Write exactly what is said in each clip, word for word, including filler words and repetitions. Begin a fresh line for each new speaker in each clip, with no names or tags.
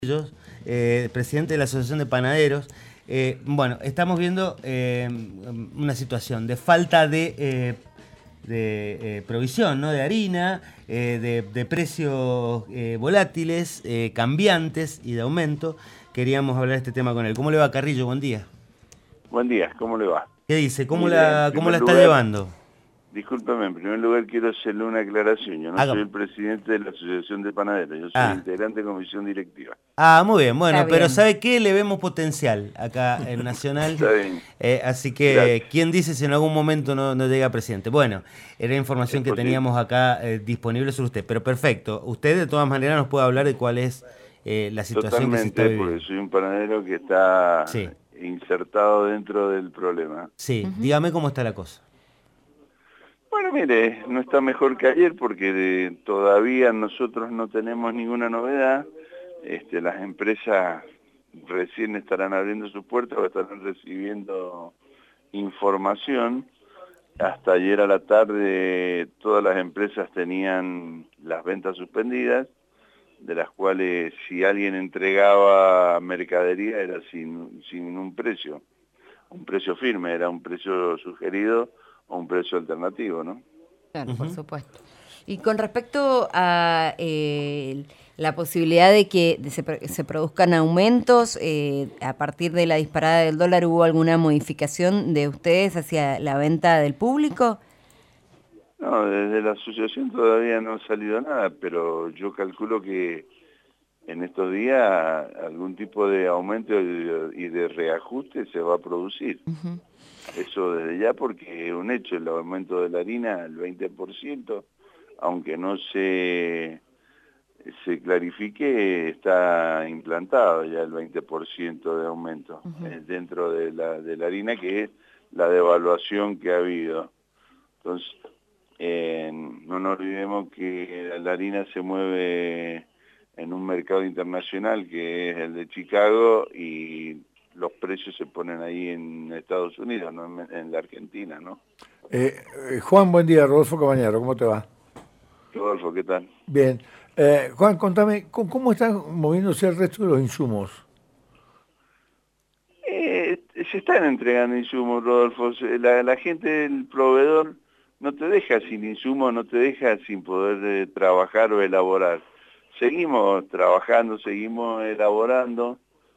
Ellos, eh, presidente de la Asociación de Panaderos. Eh, bueno, estamos viendo eh, una situación de falta de, eh, de eh, provisión, ¿no? De harina, eh, de, de precios eh, volátiles, eh, cambiantes y de aumento. Queríamos hablar de este tema con él. ¿Cómo le va, Carrillo? Buen día.
Buen día, ¿cómo le va?
¿Qué dice? ¿Cómo
Mire, en
la, cómo
primer
la está
lugar,
llevando?
discúlpeme, en primer lugar quiero hacerle una aclaración. Yo no soy
Haga.
el presidente de la Asociación de Panaderos, yo soy
Ah.
integrante de comisión directiva.
Ah, muy bien, bueno,
Está
pero
bien.
¿sabe qué? Le vemos potencial acá en Nacional,
Está bien,
eh, así que,
gracias.
¿quién dice si en algún momento no, no llega presidente? Bueno, era información
Es
que
posible.
teníamos acá eh, disponible sobre usted, pero perfecto. Usted de todas maneras nos puede hablar de cuál es eh, la situación que se está
Totalmente, porque
viviendo.
soy un panadero que está
Sí,
insertado dentro del problema.
sí,
Ujú.
dígame cómo está la cosa.
Bueno, mire, no está mejor que ayer porque de- todavía nosotros no tenemos ninguna novedad. Este, las empresas recién estarán abriendo sus puertas o estarán recibiendo información. Hasta ayer a la tarde todas las empresas tenían las ventas suspendidas, de las cuales si alguien entregaba mercadería era sin, sin un precio, un precio firme, era un precio sugerido o un precio alternativo, ¿no?
Claro, por
Ujú.
supuesto. Y con respecto a eh, la posibilidad de que de se, pro- se produzcan aumentos, eh, a partir de la disparada del dólar, ¿hubo alguna modificación de ustedes hacia la venta del público?
No, desde la asociación todavía no ha salido nada, pero yo calculo que en estos días algún tipo de aumento y de, y de reajuste se va a producir.
Ujú.
Eso desde ya porque es un hecho, el aumento de la harina al veinte por ciento, aunque no se, se clarifique, está implantado ya el veinte por ciento de aumento
Ujú.
eh, dentro de la, de la harina, que es la devaluación que ha habido. Entonces, eh, no nos olvidemos que la harina se mueve en un mercado internacional que es el de Chicago y los precios se ponen ahí en Estados Unidos, no en, en la Argentina, ¿no?
Eh, eh, Juan, buen día, Rodolfo Cabañaro, ¿cómo te va?
Rodolfo, ¿qué tal?
Bien. Eh, Juan, contame, ¿cómo, cómo están moviéndose el resto de los insumos?
Eh, se están entregando insumos, Rodolfo. Se- La, la gente, el proveedor, no te deja sin insumos, no te deja sin poder eh, trabajar o elaborar. Seguimos trabajando, seguimos elaborando.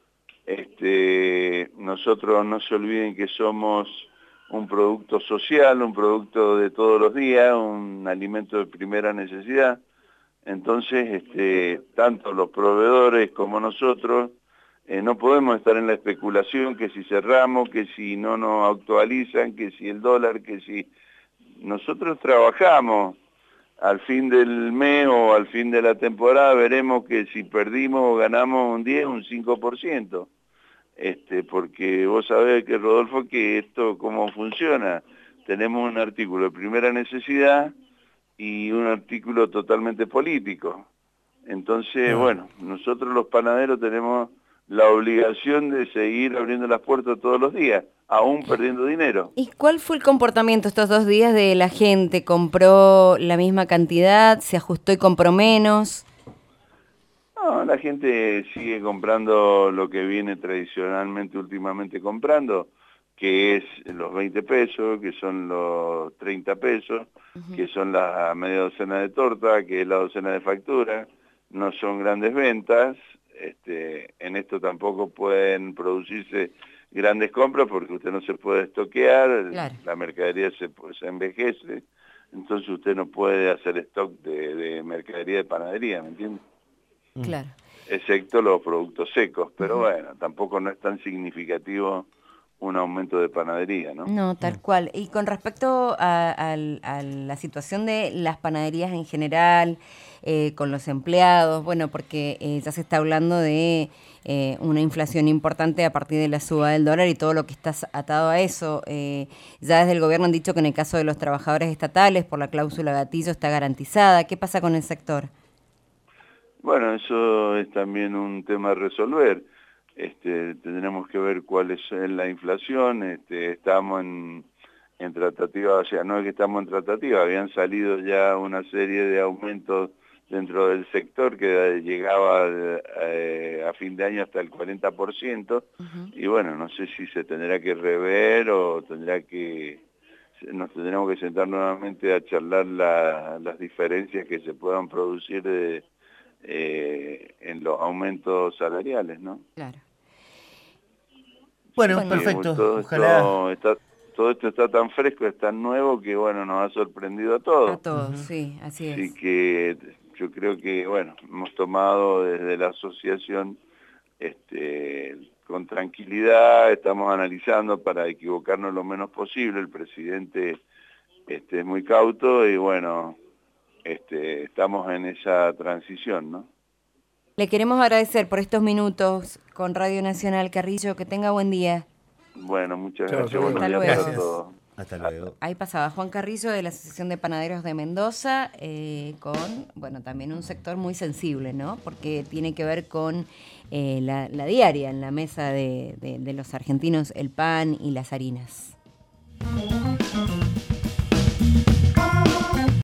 Este, nosotros no se olviden que somos un producto social, un producto de todos los días, un alimento de primera necesidad. Entonces, este, tanto los proveedores como nosotros eh, no podemos estar en la especulación que si cerramos, que si no nos actualizan, que si el dólar, que si... Nosotros trabajamos al fin del mes o al fin de la temporada, veremos que si perdimos o ganamos un diez, un cinco por ciento. Este, porque vos sabés que, Rodolfo, que esto cómo funciona. Tenemos un artículo de primera necesidad y un artículo totalmente político. Entonces,
Ah.
bueno, nosotros los panaderos tenemos la obligación de seguir abriendo las puertas todos los días, aún perdiendo dinero.
¿Y cuál fue el comportamiento estos dos días de la gente? ¿Compró la misma cantidad? ¿Se ajustó y compró menos?
No, la gente sigue comprando lo que viene tradicionalmente últimamente comprando, que es los veinte pesos, que son los treinta pesos,
Ujú.
que son la media docena de torta, que es la docena de factura. No son grandes ventas, este, en esto tampoco pueden producirse grandes compras porque usted no se puede estoquear,
Claro.
la mercadería se, se envejece, entonces usted no puede hacer stock de, de mercadería de panadería, ¿me entiende?
Mm.
Claro.
Excepto los productos secos, pero
Ujú.
bueno, tampoco no es tan significativo un aumento de panadería, ¿no?
No, tal cual. Y con respecto a, al- a la situación de las panaderías en general, eh, con los empleados, bueno, porque eh, ya se está hablando de eh, una inflación importante a partir de la suba del dólar y todo lo que está atado a eso. Eh, ya desde el gobierno han dicho que en el caso de los trabajadores estatales, por la cláusula gatillo, está garantizada. ¿Qué pasa con el sector?
Bueno, eso es también un tema a resolver. Este, tendremos que ver cuál es la inflación. Este, estamos en, en tratativa, o sea, no es que estamos en tratativa, habían salido ya una serie de aumentos dentro del sector que llegaba eh, a fin de año hasta el cuarenta por ciento, uh-huh. Y bueno, no sé si se tendrá que rever o tendrá que nos tendremos que sentar nuevamente a charlar la, las diferencias que se puedan producir de, eh, en los aumentos salariales, ¿no?
Claro.
Bueno,
sí,
perfecto.
Todo
Ojalá.
Esto está, todo esto está tan fresco, es tan nuevo que, bueno, nos ha sorprendido a todos.
A todos, uh-huh. Sí, así es.
Así que yo creo que, bueno, hemos tomado desde la asociación este, con tranquilidad, estamos analizando para equivocarnos lo menos posible. El presidente este, es muy cauto y, bueno, este, estamos en esa transición, ¿no?
Le queremos agradecer por estos minutos con Radio Nacional. Carrillo, que tenga buen día.
Bueno, muchas
Chao,
gracias.
Hasta luego.
Gracias.
todos.
Hasta luego.
Ahí pasaba Juan Carrillo de la Asociación de Panaderos de Mendoza, eh, con, bueno, también un sector muy sensible, ¿no? Porque tiene que ver con eh, la, la diaria en la mesa de, de, de los argentinos, el pan y las harinas.